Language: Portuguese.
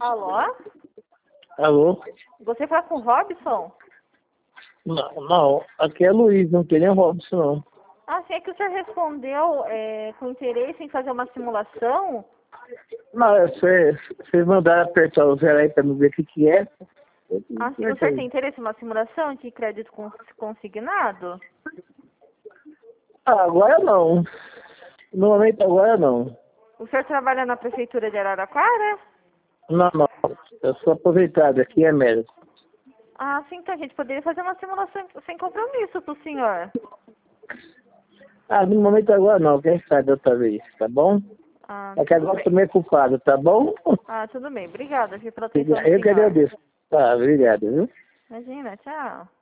Alô? Alô? Você fala com o Robson? Não, aqui é Luiz, não tem nem Robson, não. Ah, sim, é que o senhor respondeu com interesse em fazer uma simulação? Não, vocês mandaram apertar o zero aí pra me ver o que é. Ah, sim, o senhor tem interesse em uma simulação de crédito consignado? Ah, agora não. No momento agora não. O senhor trabalha na prefeitura de Araraquara? Não. Eu sou aposentado, aqui é médico. Ah, sim, então a gente poderia fazer uma simulação sem compromisso pro senhor. Ah, no momento agora não, quem sabe outra vez, tá bom? Ah, É que tudo agora eu bem. tô meio culpado, tá bom? Ah, tudo bem. Obrigada, viu, pela atenção do Eu que senhor. agradeço. Tá, obrigado, viu? Imagina, tchau.